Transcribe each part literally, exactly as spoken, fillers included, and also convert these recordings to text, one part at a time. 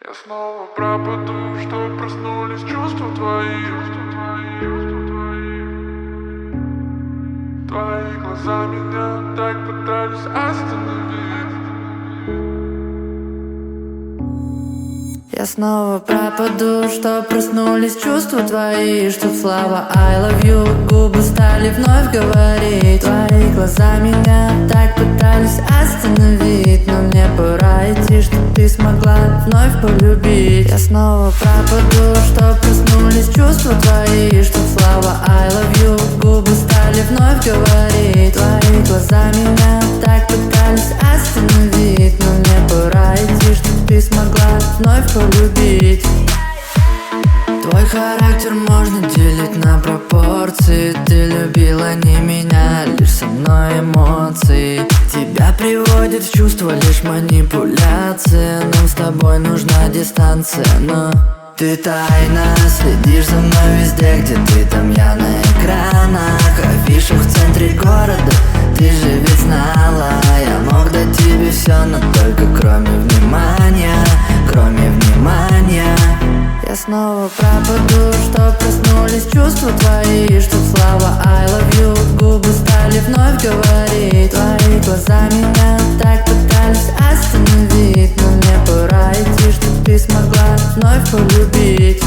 Я снова пропаду, что проснулись чувства твои. Твои глаза меня так пытались остановить. Я снова пропаду, что проснулись чувства твои. Что слова I love you, губы стали вновь говорить. Твои глаза меня так пытались остановить, но мне пора идти, чтоб ты смогла вновь полюбить. Я снова пропаду, что проснулись чувства твои. Что слова I love you, губы стали вновь говорить. Твои глаза меня так пытались остановить, но мне пора идти, чтоб ты смогла вновь полюбить. Твой характер можно делить на пропорции. Ты любила не меня, лишь со мной эмоции. Тебя приводит в чувство лишь манипуляция. Нам с тобой нужна дистанция, но ты тайно следишь за мной везде, где ты, там я на экранах. Афиша в центре города, ты же ведь знала. Я мог дать тебе все, но только кроме внимания, кроме внимания. Я снова пропаду, что проснулись чувства твои. Что слова I love you, губы стали вновь говорить. Твои глаза меня так пытались остановить, но мне пора идти, чтоб ты смогла вновь полюбить.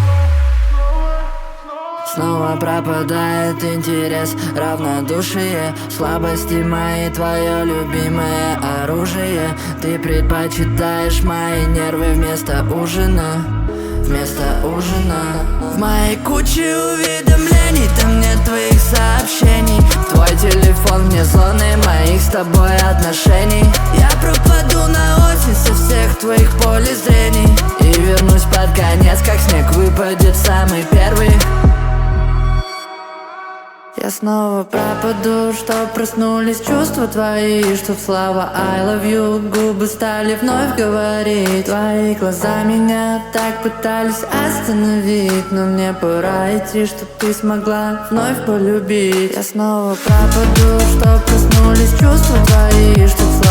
Снова пропадает интерес, равнодушие. Слабости мои, твое любимое оружие. Ты предпочитаешь мои нервы вместо ужина, вместо ужина. В моей куче уведомлений там нет твоих сообщений. Твой телефон вне зоны моих с тобой отношений. Я пропаду на осень со всех твоих полей зрений и вернусь под конец, как снег выпадет самый первый. Я снова пропаду, что проснулись чувства твои. Чтоб слова I love you, губы стали вновь говорить. Твои глаза меня так пытались остановить, но мне пора идти, чтоб ты смогла вновь полюбить. Я снова пропаду, что проснулись чувства твои. Чтоб